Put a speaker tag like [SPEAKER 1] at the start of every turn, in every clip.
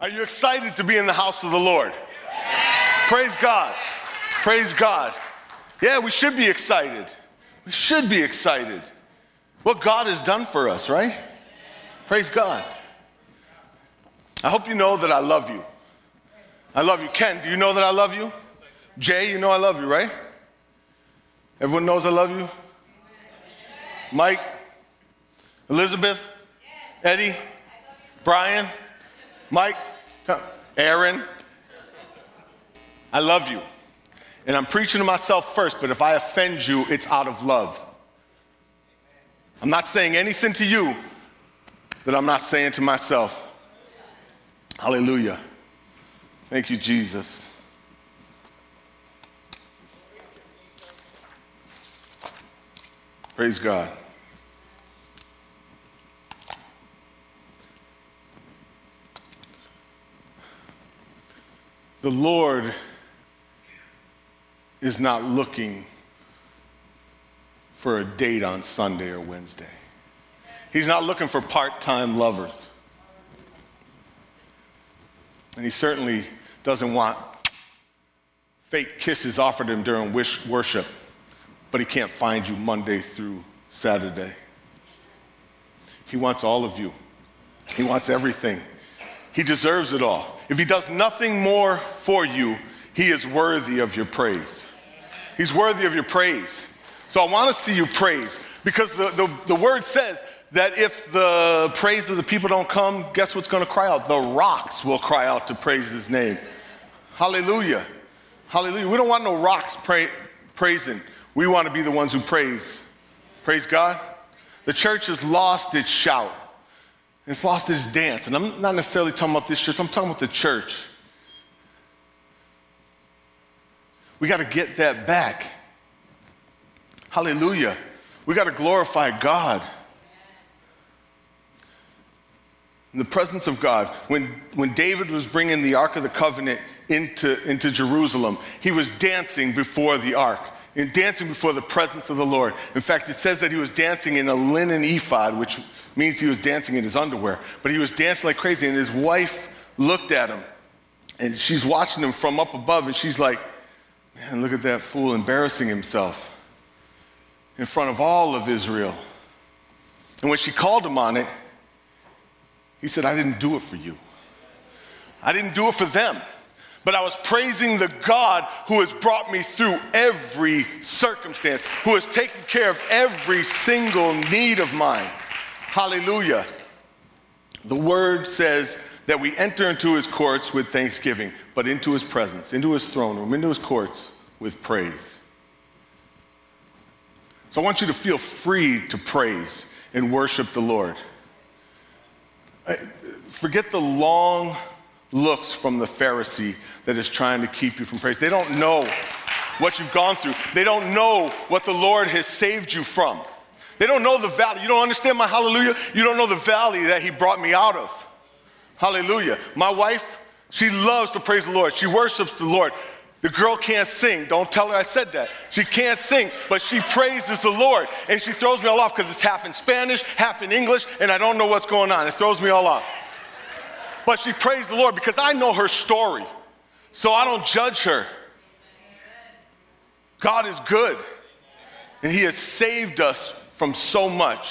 [SPEAKER 1] Are you excited to be in the house of the Lord? Praise God. Praise God. Yeah, we should be excited. We should be excited. What God has done for us, right? Praise God. I hope you know that I love you. I love you. Ken, do you know that I love you? Jay, you know I love you, right? Everyone knows I love you? Mike? Elizabeth? Eddie? Brian? Mike? Aaron? I love you. And I'm preaching to myself first, but if I offend you, it's out of love. I'm not saying anything to you that I'm not saying to myself. Hallelujah. Thank you, Jesus. Praise God. The Lord is not looking for a date on Sunday or Wednesday. He's not looking for part-time lovers. And he certainly doesn't want fake kisses offered him during worship, but he can't find you Monday through Saturday. He wants all of you. He wants everything. He deserves it all. If he does nothing more for you, he is worthy of your praise. He's worthy of your praise. So I want to see you praise, because the word says that if the praise of the people don't come, guess what's going to cry out? The rocks will cry out to praise his name. Hallelujah. Hallelujah. We don't want no rocks praising. We want to be the ones who praise. Praise God. The church has lost its shout. It's lost its dance. And I'm not necessarily talking about this church. I'm talking about the church. We got to get that back. Hallelujah. We got to glorify God. In the presence of God, when David was bringing the Ark of the Covenant into Jerusalem, he was dancing before the Ark, and dancing before the presence of the Lord. In fact, it says that he was dancing in a linen ephod, which means he was dancing in his underwear. But he was dancing like crazy, and his wife looked at him, and she's watching him from up above, and she's like, man, look at that fool embarrassing himself in front of all of Israel. And when she called him on it, he said, I didn't do it for you. I didn't do it for them. But I was praising the God who has brought me through every circumstance, who has taken care of every single need of mine. Hallelujah. The word says that we enter into his courts with thanksgiving, but into his presence, into his throne room, into his courts with praise. So I want you to feel free to praise and worship the Lord. Forget the long looks from the Pharisee that is trying to keep you from praise. They don't know what you've gone through. They don't know what the Lord has saved you from. They don't know the valley. You don't understand my hallelujah? You don't know the valley that he brought me out of. Hallelujah. My wife, she loves to praise the Lord. She worships the Lord. The girl can't sing. Don't tell her I said that. She can't sing, but she praises the Lord. And she throws me all off because it's half in Spanish, half in English, and I don't know what's going on. It throws me all off. But she praised the Lord because I know her story. So I don't judge her. God is good. And he has saved us from so much.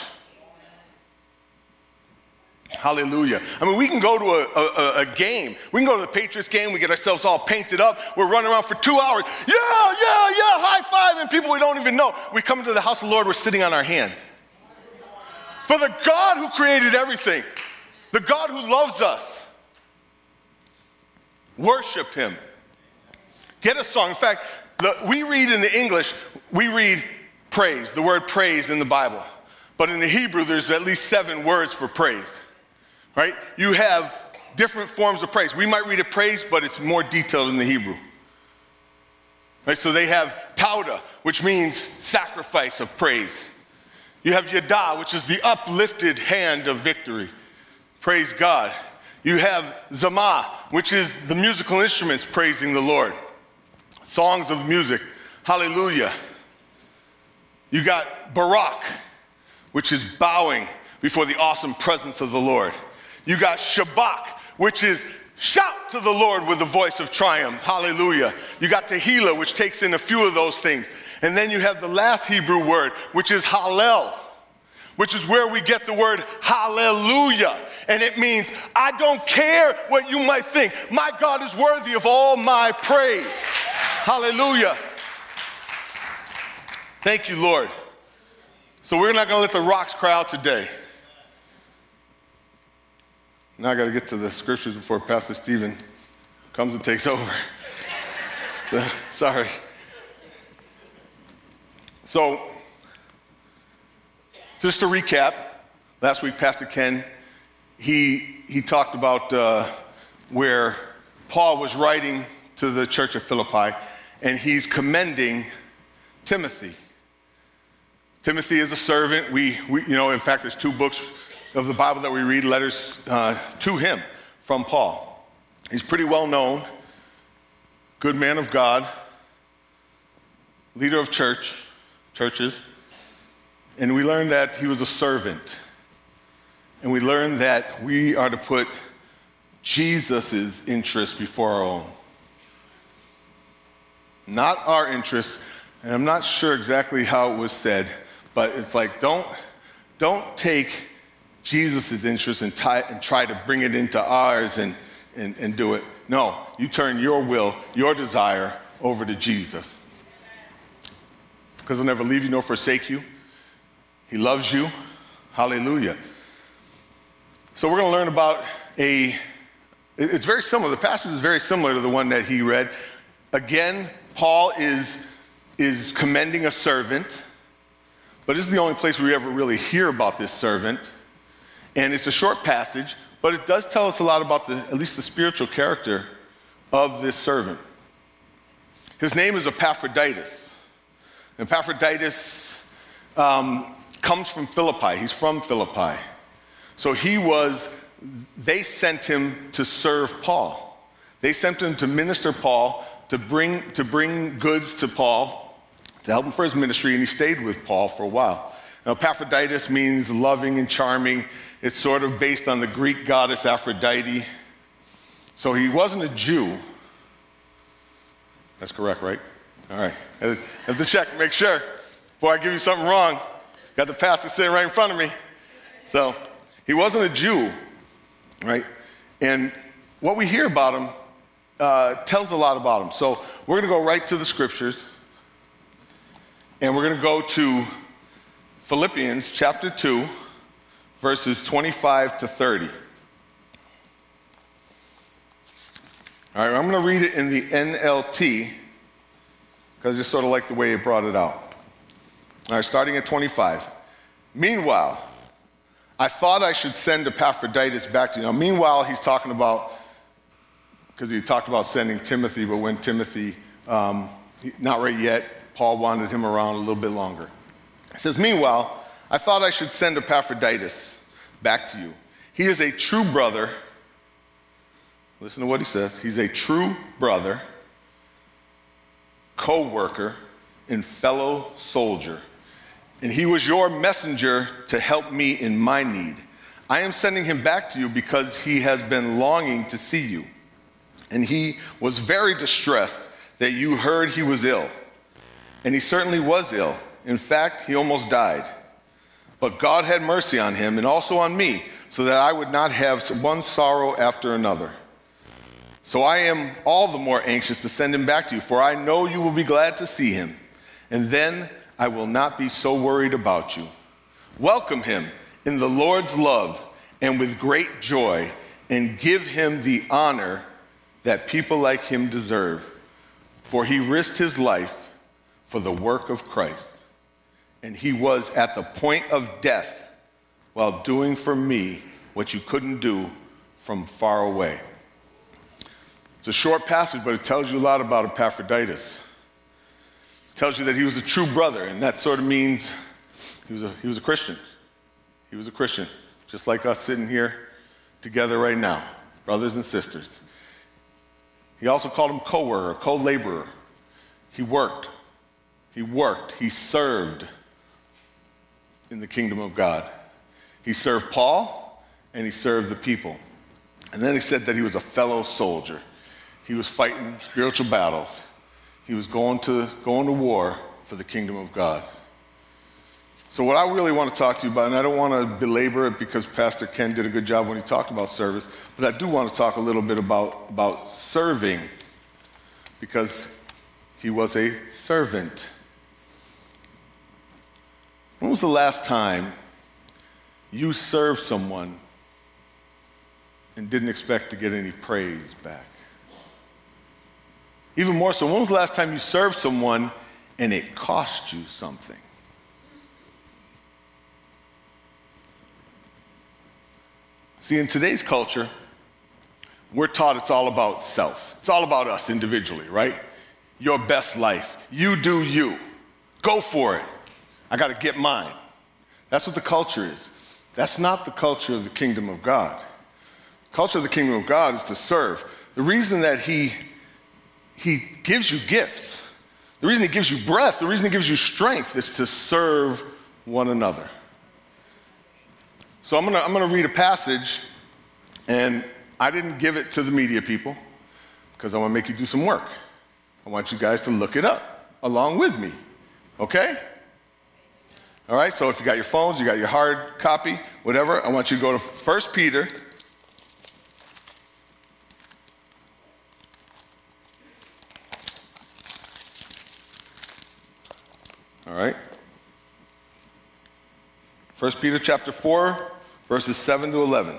[SPEAKER 1] Hallelujah. I mean, we can go to a game. We can go to the Patriots game. We get ourselves all painted up. We're running around for 2 hours. Yeah, high five. And people we don't even know. We come into the house of the Lord, we're sitting on our hands. For the God who created everything, the God who loves us, worship him. Get a song. In fact, we read in the English, we read praise, the word praise in the Bible. But in the Hebrew, there's at least 7 words for praise. Right? You have different forms of praise. We might read it praise, but it's more detailed in the Hebrew. Right? So they have tauda, which means sacrifice of praise. You have yada, which is the uplifted hand of victory. Praise God. You have zama, which is the musical instruments praising the Lord. Songs of music. Hallelujah. You got barak, which is bowing before the awesome presence of the Lord. You got shabak, which is Shout to the Lord with a voice of triumph. Hallelujah. You got Tehillah, which takes in a few of those things. And then you have the last Hebrew word, which is Hallel, which is where we get the word hallelujah. And it means, I don't care what you might think. My God is worthy of all my praise. Hallelujah. Thank you, Lord. So we're not going to let the rocks cry out today. Now I got to get to the scriptures before Pastor Stephen comes and takes over. So, sorry. So, just to recap, last week Pastor Ken, he talked about where Paul was writing to the church of Philippi, and he's commending Timothy. Timothy is a servant. We in fact, there's 2 books of the Bible that we read, letters to him from Paul. He's pretty well known, good man of God, leader of churches, and we learned that he was a servant. And we learned that we are to put Jesus' interests before our own. Not our interests, and I'm not sure exactly how it was said, but it's like, don't take Jesus' interest and try to bring it into ours and do it. No, you turn your will, your desire over to Jesus. Because he'll never leave you nor forsake you. He loves you. Hallelujah. So we're going to learn about it's very similar. The passage is very similar to the one that he read. Again, Paul is commending a servant, but this is the only place we ever really hear about this servant. And it's a short passage, but it does tell us a lot about at least the spiritual character of this servant. His name is Epaphroditus. Epaphroditus comes from Philippi. He's from Philippi. So they sent him to serve Paul. They sent him to minister Paul, to bring goods to Paul, to help him for his ministry, and he stayed with Paul for a while. Now, Epaphroditus means loving and charming. It's sort of based on the Greek goddess Aphrodite. So he wasn't a Jew. That's correct, right? All right. I have to check, make sure, before I give you something wrong. Got the pastor sitting right in front of me. So he wasn't a Jew, right? And what we hear about him tells a lot about him. So we're going to go right to the scriptures, and we're going to go to Philippians chapter 2, verses 25 to 30. All right, I'm going to read it in the NLT because I just sort of like the way it brought it out. All right, starting at 25. Meanwhile, I thought I should send Epaphroditus back to you. Now, meanwhile, he's talking about, because he talked about sending Timothy, but when Timothy, not right yet, Paul wanted him around a little bit longer. He says, meanwhile, I thought I should send Epaphroditus back to you. He is a true brother. Listen to what he says. He's a true brother, co-worker, and fellow soldier. And he was your messenger to help me in my need. I am sending him back to you because he has been longing to see you. And he was very distressed that you heard he was ill. And he certainly was ill. In fact, he almost died. But God had mercy on him and also on me, so that I would not have one sorrow after another. So I am all the more anxious to send him back to you, for I know you will be glad to see him. And then I will not be so worried about you. Welcome him in the Lord's love and with great joy, and give him the honor that people like him deserve. For he risked his life for the work of Christ, and he was at the point of death while doing for me what you couldn't do from far away. It's a short passage, but it tells you a lot about Epaphroditus. It tells you that he was a true brother, and that sort of means he was a Christian. He was a Christian, just like us sitting here together right now, brothers and sisters. He also called him co-worker, co-laborer. He worked, he served in the kingdom of God. He served Paul, and he served the people. And then he said that he was a fellow soldier. He was fighting spiritual battles. He was going to war for the kingdom of God. So what I really want to talk to you about, and I don't want to belabor it because Pastor Ken did a good job when he talked about service, but I do want to talk a little bit about serving, because he was a servant. When was the last time you served someone and didn't expect to get any praise back? Even more so, when was the last time you served someone and it cost you something? See, in today's culture, we're taught it's all about self. It's all about us individually, right? Your best life. You do you. Go for it. I got to get mine. That's what the culture is. That's not the culture of the kingdom of God. The culture of the kingdom of God is to serve. The reason that he gives you gifts, the reason he gives you breath, the reason he gives you strength is to serve one another. So I'm gonna read a passage, and I didn't give it to the media people because I want to make you do some work. I want you guys to look it up along with me, okay? All right, so if you got your phones, you got your hard copy, whatever, I want you to go to 1 Peter. All right. 1 Peter chapter 4, verses 7 to 11.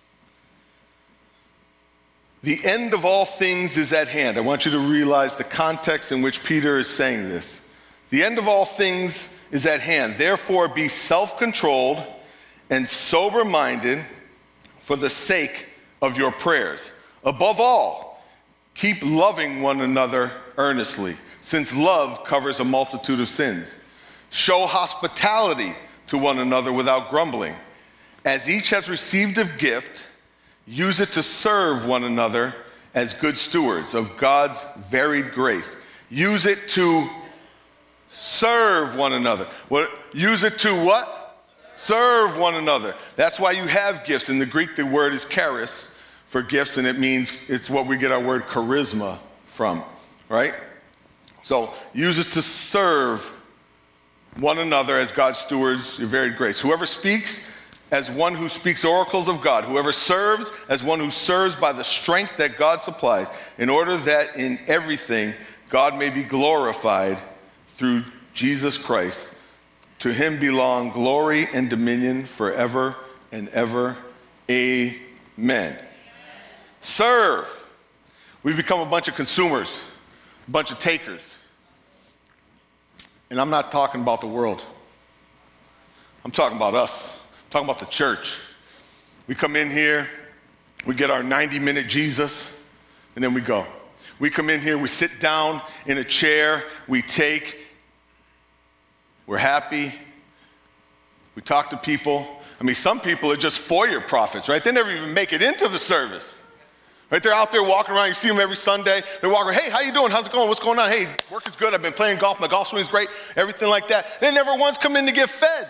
[SPEAKER 1] The end of all things is at hand. I want you to realize the context in which Peter is saying this. The end of all things is at hand. Therefore, be self-controlled and sober-minded for the sake of your prayers. Above all, keep loving one another earnestly, since love covers a multitude of sins. Show hospitality to one another without grumbling. As each has received a gift, use it to serve one another as good stewards of God's varied grace. Use it to serve one another. Use it to what? Serve one another. That's why you have gifts. In the Greek, the word is charis for gifts, and it means, it's what we get our word charisma from, right? So use it to serve one another as God's stewards, your varied grace. Whoever speaks, as one who speaks oracles of God. Whoever serves, as one who serves by the strength that God supplies, in order that in everything God may be glorified through Jesus Christ. To him belong glory and dominion forever and ever. Amen. Serve. We've become a bunch of consumers, a bunch of takers. And I'm not talking about the world. I'm talking about us. I'm talking about the church. We come in here, we get our 90-minute Jesus, and then we go. We come in here, we sit down in a chair, we take, we're happy, we talk to people. I mean, some people are just foyer prophets, right? They never even make it into the service. Right, they're out there walking around. You see them every Sunday. They're walking around. Hey, how you doing? How's it going? What's going on? Hey, work is good. I've been playing golf. My golf swing's great. Everything like that. They never once come in to get fed.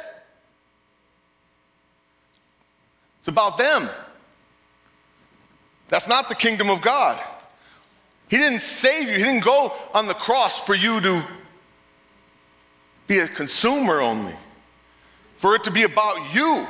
[SPEAKER 1] It's about them. That's not the kingdom of God. He didn't save you. He didn't go on the cross for you to be a consumer only, for it to be about you.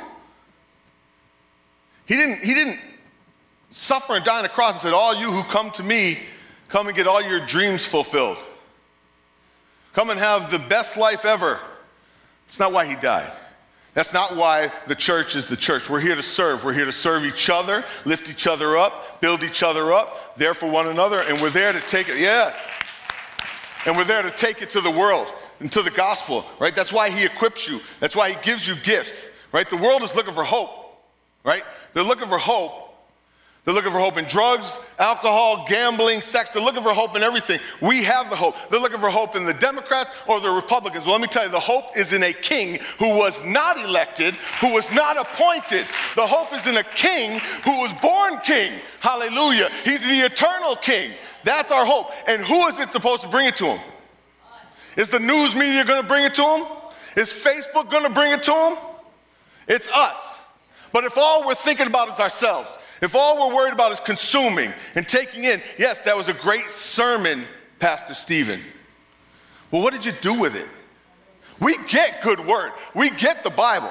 [SPEAKER 1] He didn't suffer and die on the cross and said, all you who come to me, come and get all your dreams fulfilled. Come and have the best life ever. It's not why he died. That's not why the church is the church. We're here to serve. We're here to serve each other, lift each other up, build each other up, there for one another, and we're there to take it, and we're there to take it to the world and to the gospel, right? That's why he equips you. That's why he gives you gifts, right? The world is looking for hope, right? They're looking for hope. They're looking for hope in drugs, alcohol, gambling, sex. They're looking for hope in everything. We have the hope. They're looking for hope in the Democrats or the Republicans. Well, let me tell you, the hope is in a king who was not elected, who was not appointed. The hope is in a king who was born king. Hallelujah. He's the eternal king. That's our hope. And who is it supposed to bring it to him? Is the news media going to bring it to him? Is Facebook going to bring it to him? It's us. But if all we're thinking about is ourselves, If all we're worried about is consuming and taking in, yes, that was a great sermon, Pastor Stephen. Well, what did you do with it? We get good word. We get the Bible.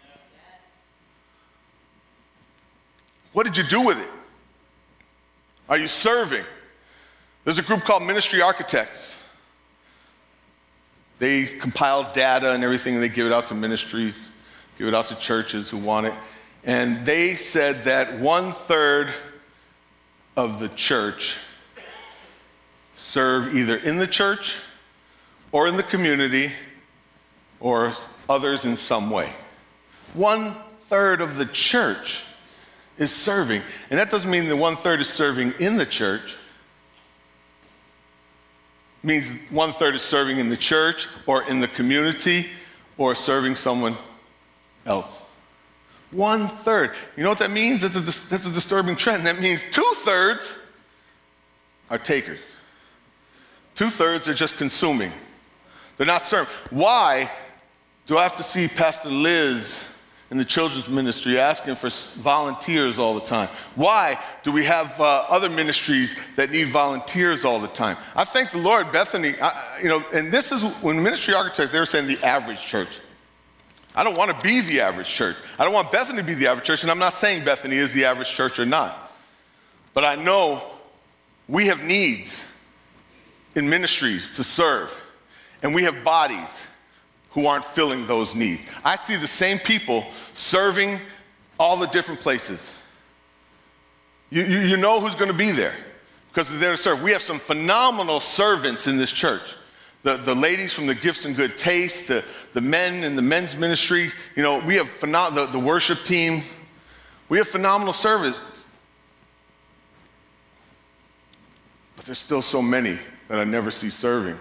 [SPEAKER 1] What did you do with it? Are you serving? There's a group called Ministry Architects. They compile data and everything, and they give it out to ministries, give it out to churches who want it. And they said that 1/3 of the church serve either in the church or in the community or others in some way. 1/3 of the church is serving. And that doesn't mean that 1/3 is serving in the church. It means 1/3 is serving in the church or in the community or serving someone else. 1/3. You know what that means? That's a disturbing trend. That means 2/3 are takers. 2/3 are just consuming. They're not serving. Why do I have to see Pastor Liz in the children's ministry asking for volunteers all the time? Why do we have other ministries that need volunteers all the time? I thank the Lord, Bethany, and this is when Ministry Architects, they were saying the average church. I don't want to be the average church. I don't want Bethany to be the average church, and I'm not saying Bethany is the average church or not. But I know we have needs in ministries to serve, and we have bodies who aren't filling those needs. I see the same people serving all the different places. You know who's going to be there because they're there to serve. We have some phenomenal servants in this church. The ladies from the Gifts and Good Taste, the men in the men's ministry, we have the worship teams. We have phenomenal servants. But there's still so many that I never see serving.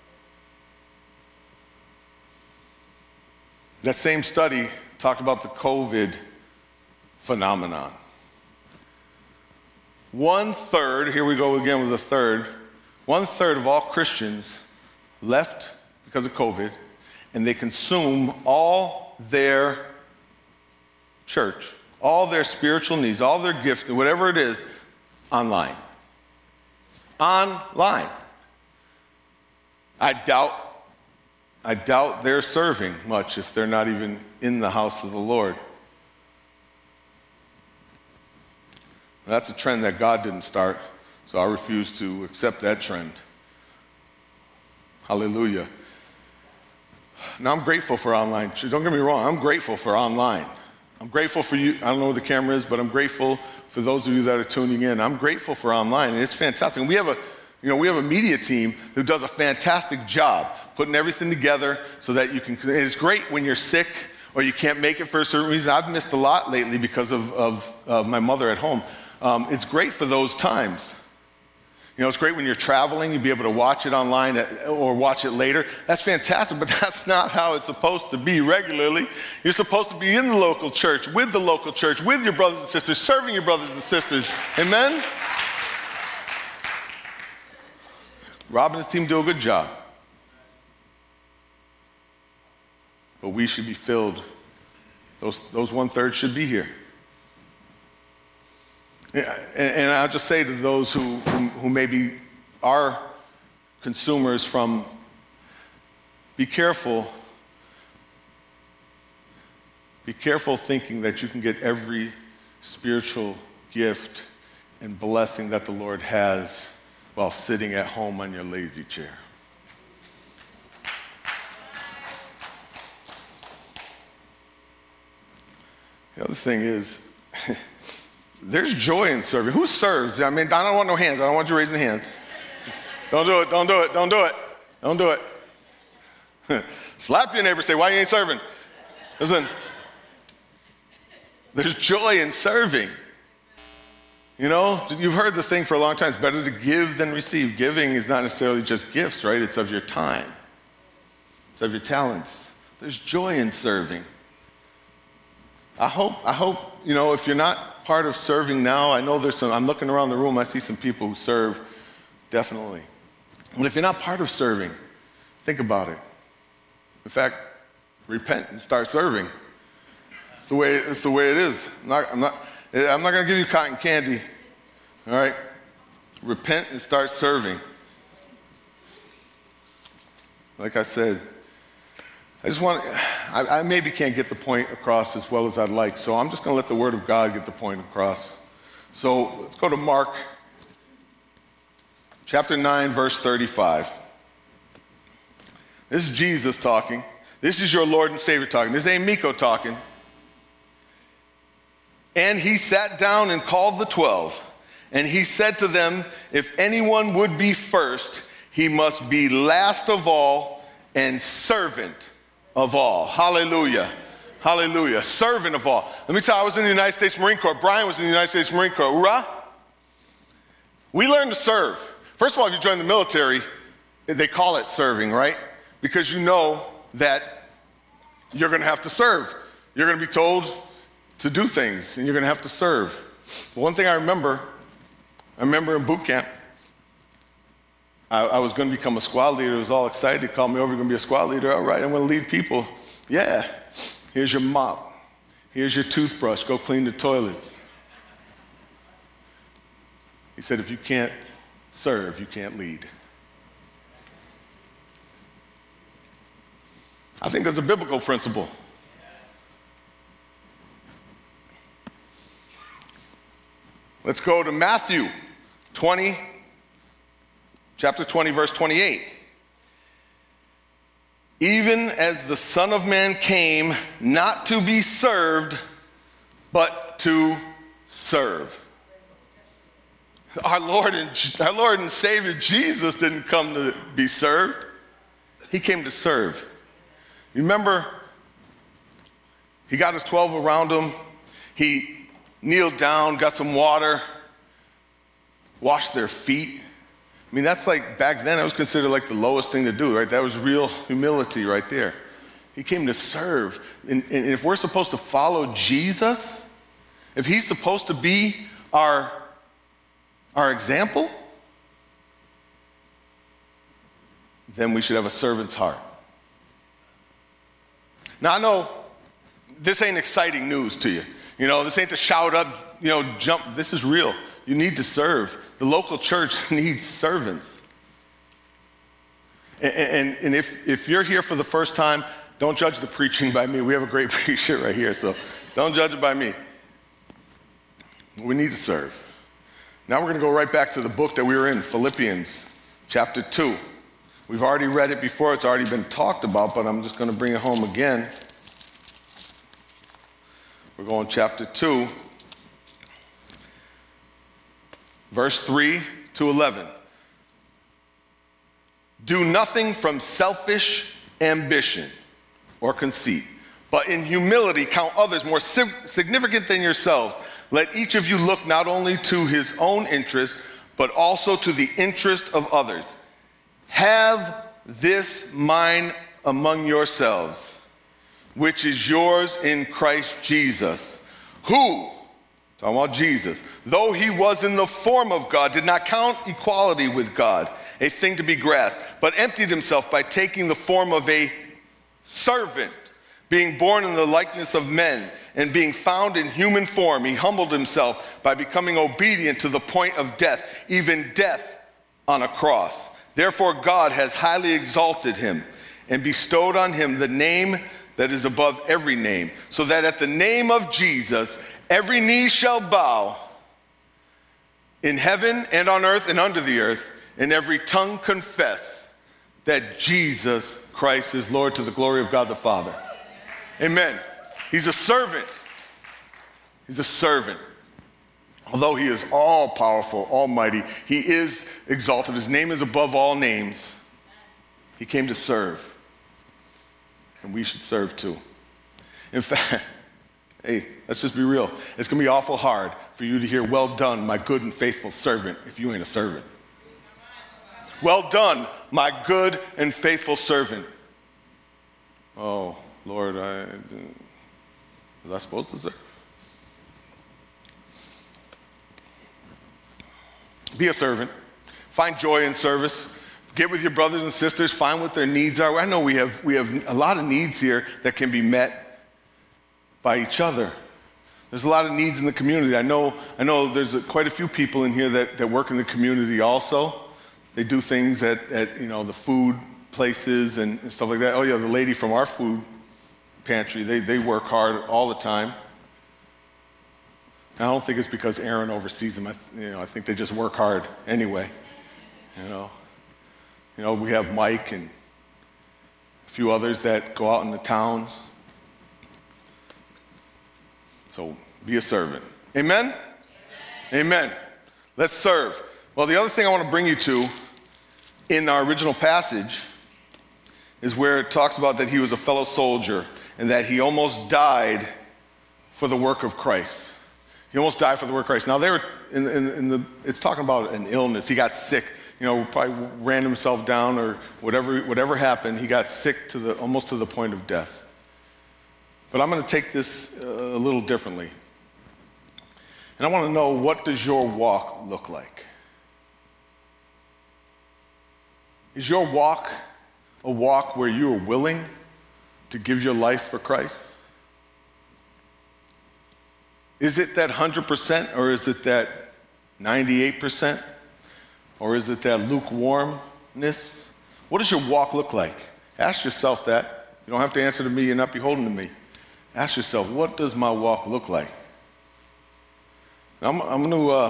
[SPEAKER 1] That same study talked about the COVID phenomenon. 1/3, here we go again with a third, 1/3 of all Christians left because of COVID, and they consume all their church, all their spiritual needs, all their gifts, whatever it is, online. Online. I doubt they're serving much if they're not even in the house of the Lord. That's a trend that God didn't start, so I refuse to accept that trend. Hallelujah. Now, I'm grateful for online. Don't get me wrong, I'm grateful for online. I'm grateful for you. I don't know where the camera is, but I'm grateful for those of you that are tuning in. I'm grateful for online, and it's fantastic. And we have a media team who does a fantastic job putting everything together so that you can. It's great when you're sick or you can't make it for a certain reason. I've missed a lot lately because of my mother at home. It's great for those times. It's great when you're traveling, you'll be able to watch it online or watch it later. That's fantastic, but that's not how it's supposed to be regularly. You're supposed to be in the local church, with your brothers and sisters, serving your brothers and sisters. Amen? Rob and his team do a good job. But we should be filled. Those 1/3 should be here. And I'll just say to those who maybe are consumers be careful. Be careful thinking that you can get every spiritual gift and blessing that the Lord has while sitting at home on your lazy chair. The other thing is, there's joy in serving. Who serves? I mean, I don't want no hands. I don't want you raising hands. Don't do it. Don't do it. Don't do it. Don't do it. Slap your neighbor. Say, why you ain't serving? Listen, there's joy in serving. You've heard the thing for a long time. It's better to give than receive. Giving is not necessarily just gifts, right? It's of your time. It's of your talents. There's joy in serving. I hope, if you're not part of serving now, I know I'm looking around the room, I see some people who serve, definitely. But if you're not part of serving, think about it. In fact, repent and start serving. It's the way it is. I'm not going to give you cotton candy. All right? Repent and start serving. Like I said, I maybe can't get the point across as well as I'd like, so I'm just going to let the Word of God get the point across. So let's go to Mark chapter 9, verse 35. This is Jesus talking. This is your Lord and Savior talking. This ain't Miko talking. And he sat down and called the 12. And he said to them, if anyone would be first, he must be last of all and servant of all. Hallelujah. Hallelujah. Servant of all. Let me tell you, I was in the United States Marine Corps. Brian was in the United States Marine Corps. Hoorah. We learn to serve. First of all, if you join the military, they call it serving, right? Because you know that you're going to have to serve. You're going to be told to do things, and you're going to have to serve. But one thing I remember in boot camp, I was going to become a squad leader. I was all excited. He called me over, you're going to be a squad leader. All right, I'm going to lead people. Yeah, here's your mop. Here's your toothbrush. Go clean the toilets. He said, if you can't serve, you can't lead. I think that's a biblical principle. Let's go to Matthew 20, chapter 20, verse 28. Even as the Son of Man came not to be served, but to serve. Our Lord and Savior Jesus didn't come to be served. He came to serve. You remember, he got his 12 around him. He kneeled down, got some water, washed their feet. I mean, that's like, back then, that was considered like the lowest thing to do, right? That was real humility right there. He came to serve. And if we're supposed to follow Jesus, if he's supposed to be our example, then we should have a servant's heart. Now, I know this ain't exciting news to you. You know, this ain't to shout up, jump. This is real. You need to serve. The local church needs servants. And if you're here for the first time, don't judge the preaching by me. We have a great preacher right here, so don't judge it by me. We need to serve. Now we're going to go right back to the book that we were in, Philippians chapter 2. We've already read it before. It's already been talked about, but I'm just going to bring it home again. We're going chapter 2, verse 3 to 11. Do nothing from selfish ambition or conceit, but in humility count others more significant than yourselves. Let each of you look not only to his own interest, but also to the interest of others. Have this mind among yourselves, which is yours in Christ Jesus, who, talking about Jesus, though he was in the form of God, did not count equality with God a thing to be grasped, but emptied himself by taking the form of a servant, being born in the likeness of men, and being found in human form, he humbled himself by becoming obedient to the point of death, even death on a cross. Therefore God has highly exalted him and bestowed on him the name that is above every name, so that at the name of Jesus every knee shall bow in heaven and on earth and under the earth, and every tongue confess that Jesus Christ is Lord, to the glory of God the Father. Amen. He's a servant. He's a servant. Although he is all powerful, almighty, he is exalted. His name is above all names. He came to serve. And we should serve too. In fact, hey, let's just be real. It's going to be awful hard for you to hear, well done, my good and faithful servant, if you ain't a servant. Well done, my good and faithful servant. Oh, Lord, was I supposed to serve? Be a servant. Find joy in service. Get with your brothers and sisters. Find what their needs are. I know we have a lot of needs here that can be met by each other. There's a lot of needs in the community. I know there's quite a few people in here that work in the community also. They do things at the food places and stuff like that. Oh yeah, the lady from our food pantry, they work hard all the time. And I don't think it's because Aaron oversees them. I think they just work hard anyway. We have Mike and a few others that go out in the towns. So be a servant. Amen? Amen. Let's serve. Well, the other thing I want to bring you to in our original passage is where it talks about that he was a fellow soldier and that he almost died for the work of Christ. He almost died for the work of Christ. Now, they were it's talking about an illness. He got sick. Probably ran himself down or whatever happened. He got sick almost to the point of death. But I'm going to take this a little differently. And I want to know, what does your walk look like? Is your walk a walk where you are willing to give your life for Christ? Is it that 100%, or is it that 98%? Or is it that lukewarmness? What does your walk look like? Ask yourself that. You don't have to answer to me. You're not beholden to me. Ask yourself, what does my walk look like? Now, I'm going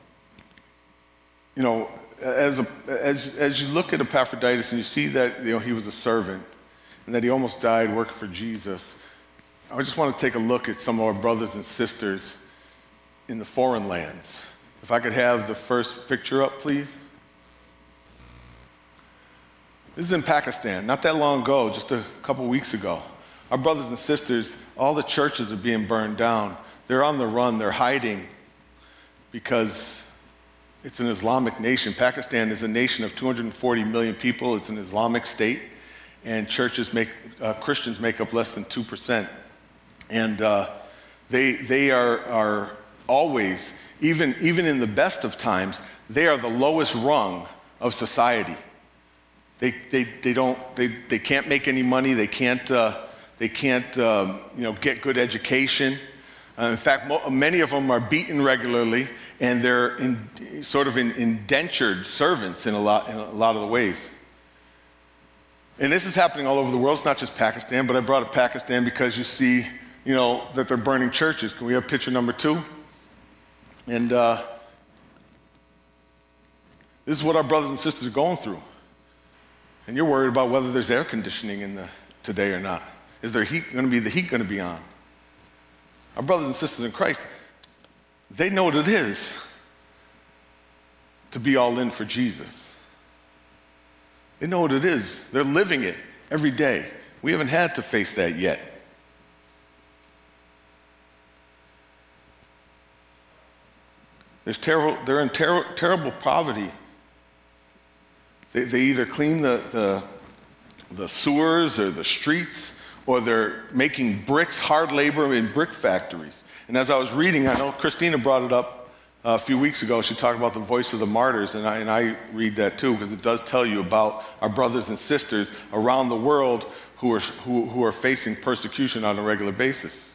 [SPEAKER 1] to, as you look at Epaphroditus and you see that he was a servant and that he almost died working for Jesus, I just want to take a look at some of our brothers and sisters in the foreign lands. If I could have the first picture up, please. This is in Pakistan, not that long ago, just a couple weeks ago. Our brothers and sisters, all the churches are being burned down. They're on the run, they're hiding because it's an Islamic nation. Pakistan is a nation of 240 million people. It's an Islamic state, and Christians make up less than 2%. And they are always, even in the best of times, they are the lowest rung of society. They can't make any money. They can't get good education. In fact, many of them are beaten regularly, and they're indentured servants in a lot of the ways. And this is happening all over the world. It's not just Pakistan, but I brought up Pakistan because you see, that they're burning churches. Can we have picture number 2? And this is what our brothers and sisters are going through. And you're worried about whether there's air conditioning today or not. Is the heat going to be on? Our brothers and sisters in Christ, they know what it is to be all in for Jesus. They know what it is. They're living it every day. We haven't had to face that yet. They're in terrible poverty. They either clean the sewers or the streets, or they're making bricks, hard labor in brick factories. And as I was reading, I know Christina brought it up a few weeks ago. She talked about the voice of the martyrs, and I read that too, because it does tell you about our brothers and sisters around the world who are facing persecution on a regular basis.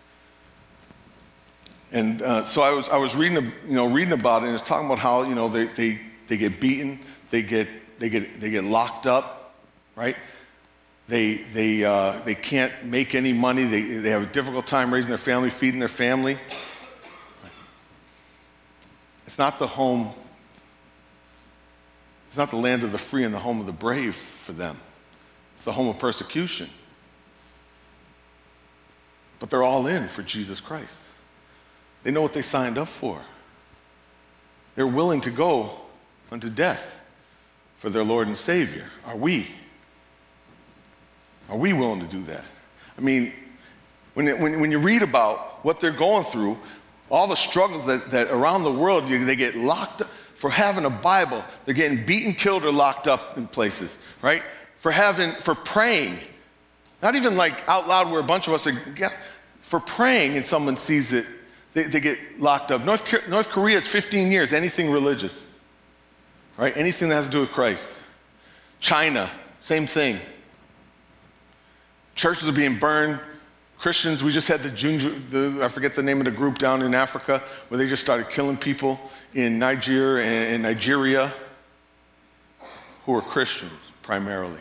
[SPEAKER 1] And so I was reading about it, and it's talking about how they get beaten, they get locked up, right? They can't make any money. They have a difficult time raising their family, feeding their family. It's not the home. It's not the land of the free and the home of the brave for them. It's the home of persecution. But they're all in for Jesus Christ. They know what they signed up for. They're willing to go unto death for their Lord and Savior. Are we? Are we willing to do that? I mean, when you read about what they're going through, all the struggles that around the world, they get locked up for having a Bible. They're getting beaten, killed, or locked up in places, right? For praying. Not even like out loud where a bunch of us are, for praying and someone sees it, they get locked up. North Korea, it's 15 years, anything religious, right? Anything that has to do with Christ. China, same thing. Churches are being burned, Christians, we just had I forget the name of the group down in Africa, where they just started killing people in Nigeria who are Christians primarily.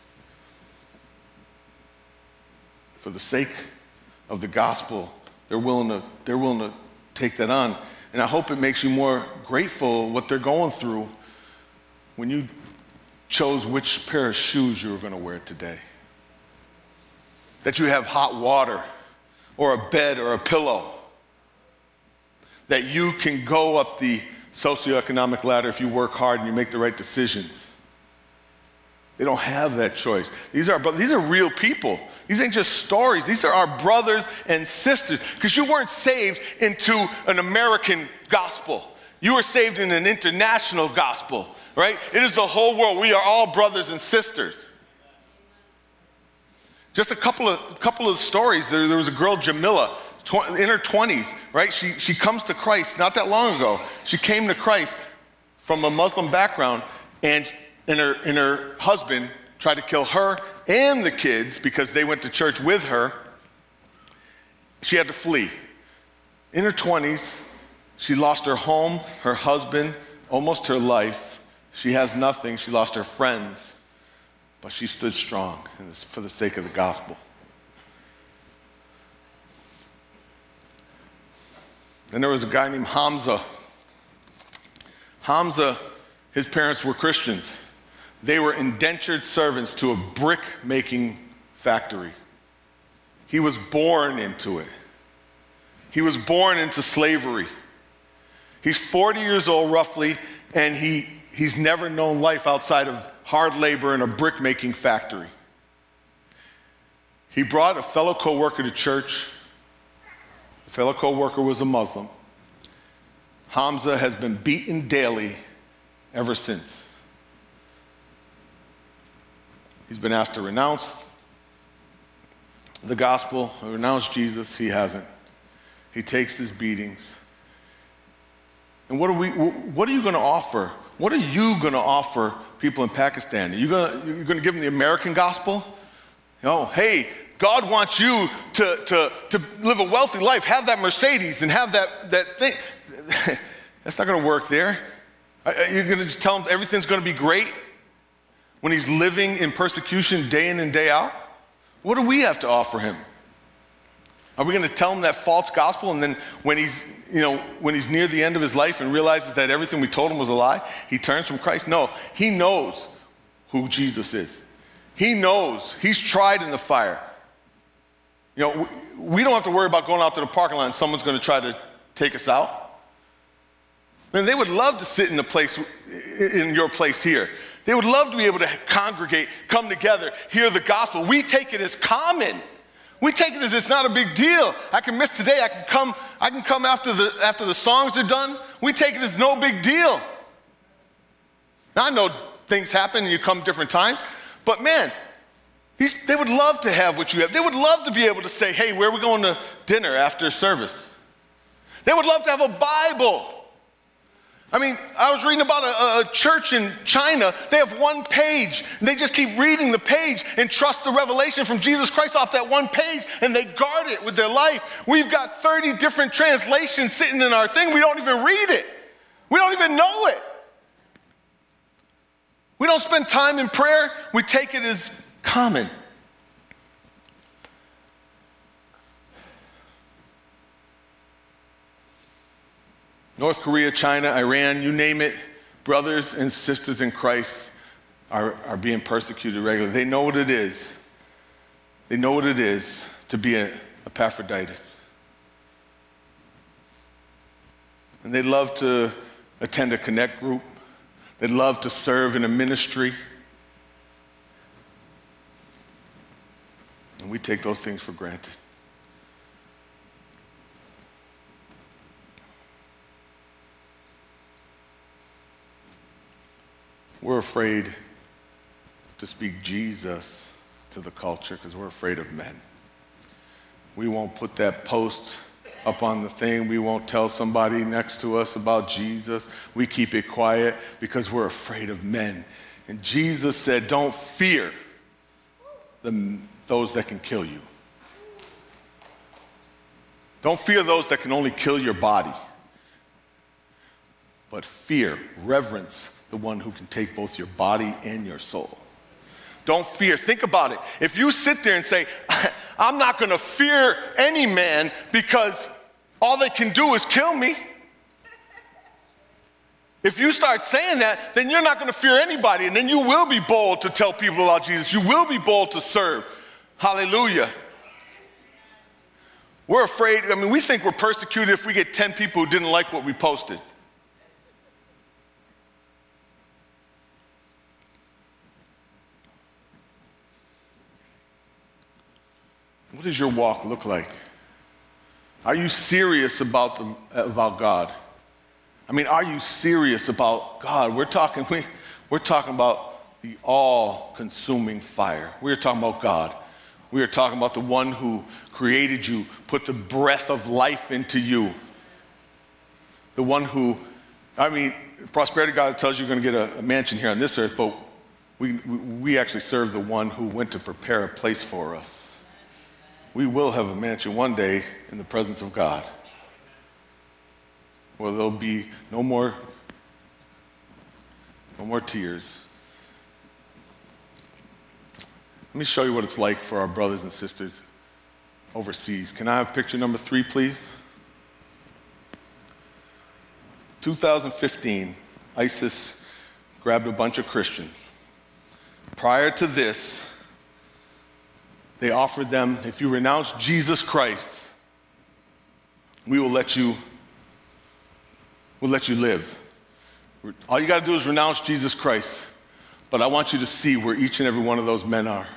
[SPEAKER 1] For the sake of the gospel, they're willing to take that on. And I hope it makes you more grateful what they're going through when you chose which pair of shoes you were going to wear today. That you have hot water or a bed or a pillow. That you can go up the socioeconomic ladder if you work hard and you make the right decisions. They don't have that choice. These are real people. These ain't just stories. These are our brothers and sisters. Because you weren't saved into an American gospel. You were saved in an international gospel, right? It is the whole world. We are all brothers and sisters. Just a couple of stories. There was a girl, Jamila, in her 20s, right? She comes to Christ not that long ago. She came to Christ from a Muslim background, and her husband tried to kill her and the kids because they went to church with her. She had to flee. In her 20s, she lost her home, her husband, almost her life. She has nothing. She lost her friends. But she stood strong for the sake of the gospel. Then there was a guy named Hamza. Hamza, his parents were Christians. They were indentured servants to a brick-making factory. He was born into it. He was born into slavery. He's 40 years old roughly, and he's never known life outside of hard labor in a brick-making factory. He brought a fellow co-worker to church. The fellow co-worker was a Muslim. Hamza has been beaten daily ever since. He's been asked to renounce the gospel, renounce Jesus. He hasn't. He takes his beatings. And what are you going to offer? What are you going to offer people in Pakistan? You're going to give them the American gospel? Hey, God wants you to live a wealthy life, have that Mercedes and have that thing. That's not going to work there. You're going to just tell him everything's going to be great when he's living in persecution day in and day out? What do we have to offer him? Are we going to tell him that false gospel, and then when he's near the end of his life and realizes that everything we told him was a lie, he turns from Christ? No, he knows who Jesus is. He knows. He's tried in the fire. We don't have to worry about going out to the parking lot and someone's going to try to take us out. Man, they would love to sit in your place here. They would love to be able to congregate, come together, hear the gospel. We take it as common. We take it as it's not a big deal. I can miss today. I can come after the songs are done. We take it as no big deal. Now I know things happen and you come different times, but man, they would love to have what you have. They would love to be able to say, hey, where are we going to dinner after service? They would love to have a Bible. I mean, I was reading about a church in China. They have one page, and they just keep reading the page and trust the revelation from Jesus Christ off that one page, and they guard it with their life. We've got 30 different translations sitting in our thing. We don't even read it. We don't even know it. We don't spend time in prayer. We take it as common. North Korea, China, Iran, you name it, brothers and sisters in Christ are being persecuted regularly. They know what it is. They know what it is to be a Epaphroditus. And they love to attend a connect group. They love to serve in a ministry. And we take those things for granted. We're afraid to speak Jesus to the culture because we're afraid of men. We won't put that post up on the thing. We won't tell somebody next to us about Jesus. We keep it quiet because we're afraid of men. And Jesus said, don't fear those that can kill you. Don't fear those that can only kill your body. But fear, reverence the one who can take both your body and your soul. Don't fear. Think about it. If you sit there and say, I'm not going to fear any man because all they can do is kill me. If you start saying that, then you're not going to fear anybody, and then you will be bold to tell people about Jesus. You will be bold to serve. Hallelujah. We're afraid. I mean, we think we're persecuted if we get 10 people who didn't like what we posted. What does your walk look like? Are you serious about God? I mean, are you serious about God? We're talking about the all-consuming fire. We're talking about God. We are talking about the one who created you, put the breath of life into you. The one who, I mean, prosperity God tells you you're going to get a mansion here on this earth, but we actually serve the one who went to prepare a place for us. We will have a mansion one day in the presence of God, where there'll be no more tears. Let me show you what it's like for our brothers and sisters overseas. Can I have picture number 3, please? 2015, ISIS grabbed a bunch of Christians. Prior to this, they offered them, if you renounce Jesus Christ, we will let you live. All you got to do is renounce Jesus Christ. But I want you to see where each and every one of those men are.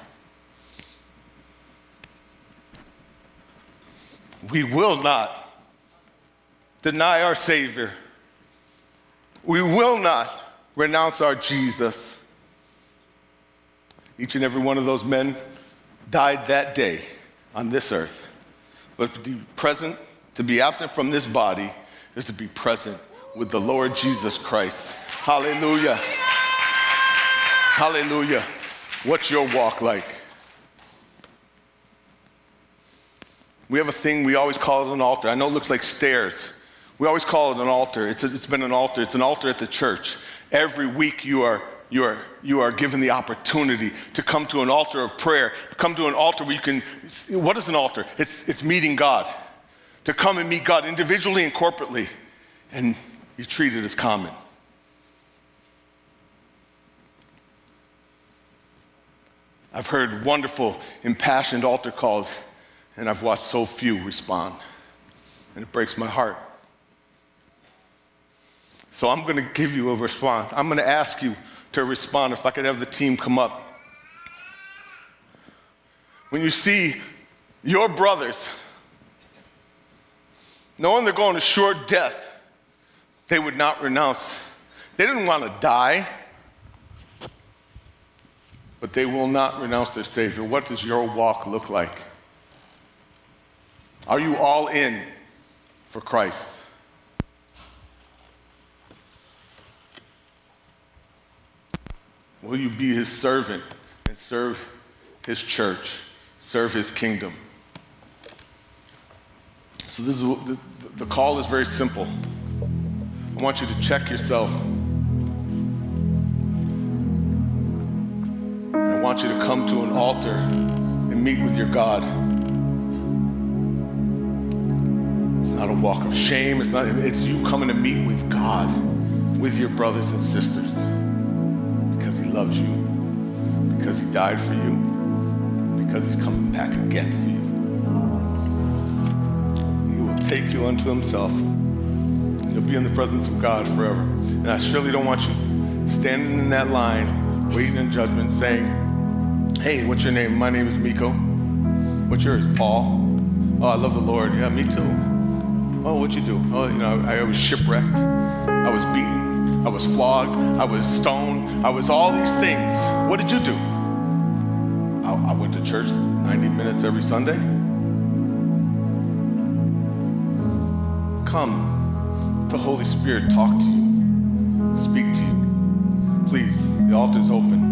[SPEAKER 1] We will not deny our Savior. We will not renounce our Jesus. Each and every one of those men died that day on this earth. But to be present, to be absent from this body, is to be present with the Lord Jesus Christ. Hallelujah. Hallelujah. What's your walk like? We have a thing, we always call it an altar. I know it looks like stairs. We always call it an altar. It's been an altar. It's an altar at the church. Every week you are given the opportunity to come to an altar of prayer, come to an altar where you can, what is an altar? It's meeting God. To come and meet God individually and corporately, and you treat it as common. I've heard wonderful, impassioned altar calls, and I've watched so few respond, and it breaks my heart. So I'm going to give you a response. I'm going to ask you to respond. If I could have the team come up. When you see your brothers, knowing they're going to sure death, they would not renounce. They didn't want to die, but they will not renounce their Savior. What does your walk look like? Are you all in for Christ? Will you be his servant and serve his church, serve his kingdom? So this is the call is very simple. I want you to check yourself. I want you to come to an altar and meet with your God. It's not a walk of shame. It's you coming to meet with God, with your brothers and sisters. Because he loves you, because he died for you, because he's coming back again for you. He will take you unto himself. You'll be in the presence of God forever. And I surely don't want you standing in that line, waiting in judgment, saying, hey, what's your name? My name is Miko. What's yours? Paul. Oh, I love the Lord. Yeah, me too. Oh, what'd you do? Oh, I was shipwrecked. I was beaten. I was flogged, I was stoned, I was all these things. What did you do? I went to church 90 minutes every Sunday. Come, let the Holy Spirit talk to you, speak to you. Please, the altar's open.